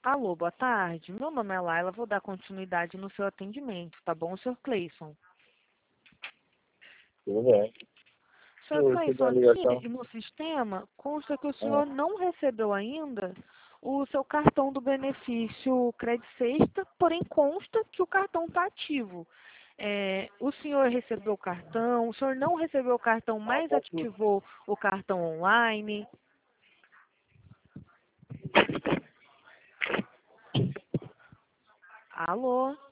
Alô, boa tarde. Meu nome é Laila, vou dar continuidade no seu atendimento, tá bom, Sr. Cleison? Tudo bem. Sr. Eu recebi Cleison, uma ligação. aqui no sistema consta que o senhor não recebeu ainda o seu cartão do benefício Credit Sexta, porém consta que o cartão está ativo. O senhor recebeu o cartão, o senhor não recebeu o cartão, mas ativou o cartão online. Alô?